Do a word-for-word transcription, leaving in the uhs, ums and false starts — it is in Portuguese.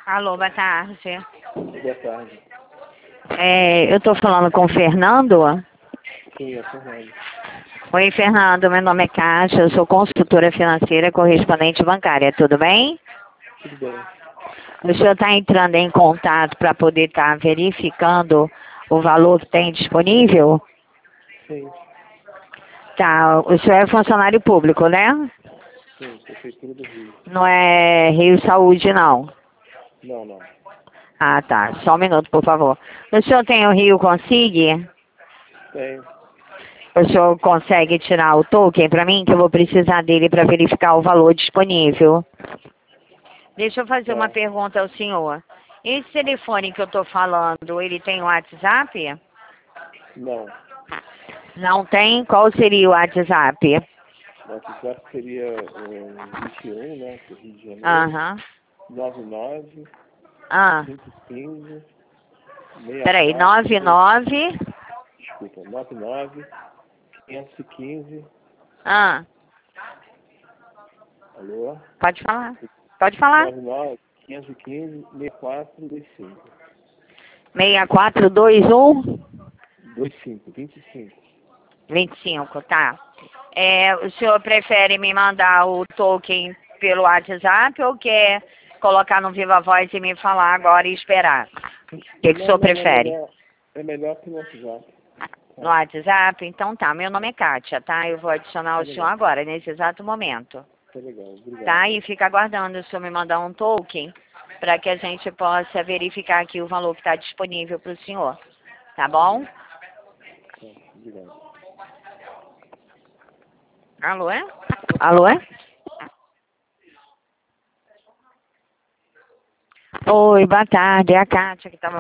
Alô, boa tarde. Boa tarde. É, eu estou falando com o Fernando. Sim, é Fernando. Oi, Fernando. Meu nome é Kátia. Eu sou consultora financeira correspondente bancária. Tudo bem? Tudo bem. O senhor está entrando em contato para poder estar verificando o valor que tem disponível? Sim, Tá. O senhor é funcionário público, né? sim, Prefeitura do Rio. Não é Rio Saúde, não. Não, não. Ah, tá. Só um minuto, por favor. O senhor tem o Rio Consigue? Tem. O senhor consegue tirar o token para mim, que eu vou precisar dele para verificar o valor disponível. Deixa eu fazer uma Tá. pergunta ao senhor. Esse telefone que eu estou falando, ele tem WhatsApp? Não. Não tem? Qual seria o WhatsApp? O WhatsApp seria é, vinte e um, né? Do Rio de Janeiro. Aham. nove nove, Ah, cinco um cinco, seis peraí, quatro, nove nove. desculpa, nove nove, quinhentos e quinze. Ah, Alô? pode falar. Pode falar. nove nove, quinhentos e quinze, sessenta e quatro, vinte e cinco. seis quatro dois um, vinte e cinco, vinte e cinco. vinte e cinco, tá. É, o senhor prefere me mandar o token pelo WhatsApp ou quer colocar no Viva Voz e me falar agora e esperar? O que, que o Não, senhor não, não, é prefere? melhor, é melhor que no WhatsApp. No WhatsApp? Então tá, meu nome é Kátia, tá? Eu vou adicionar Tá o senhor legal, agora, nesse exato momento. tá legal, obrigado. Tá? E fica aguardando o senhor me mandar um token para que a gente possa verificar aqui o valor que está disponível para o senhor. Tá bom? Tá, obrigado. Alô, é? Alô, é? Oi, boa tarde. É a Kátia que estava